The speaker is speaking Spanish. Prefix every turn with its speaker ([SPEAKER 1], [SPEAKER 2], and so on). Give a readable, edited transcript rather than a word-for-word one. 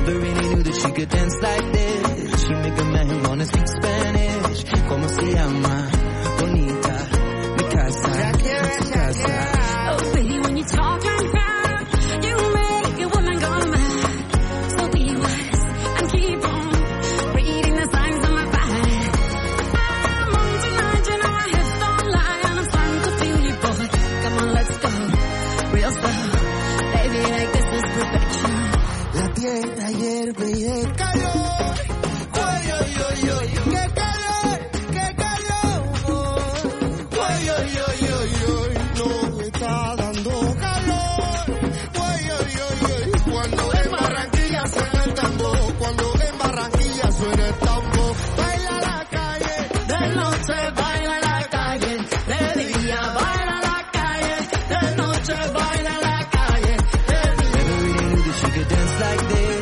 [SPEAKER 1] Never really knew that she could dance like this. She make a man wanna speak Spanish. ¿Cómo se llama? Bonita, mi casa, tu casa.
[SPEAKER 2] Oh, baby, when you talk like that, you make a woman go mad. So be wise and keep on reading the signs on my back. I'm on tonight, you know my hips don't lie, and I'm starting to feel you, boy. Come on, let's go, real slow. Baby, like this is perfection.
[SPEAKER 3] La tierra hierve y el calor. Oy, oy, oy, oy, qué calor, qué calor. Oy, oy, oy, oy, oy, no me está dando calor. Oy, oy, oy, oy, cuando en Barranquilla suena el tambor, cuando en Barranquilla suena el tambor. Baila la calle,
[SPEAKER 2] De noche baila la calle, de día baila la calle, de noche baila la calle, de día.
[SPEAKER 1] Never really knew that she could dance like this.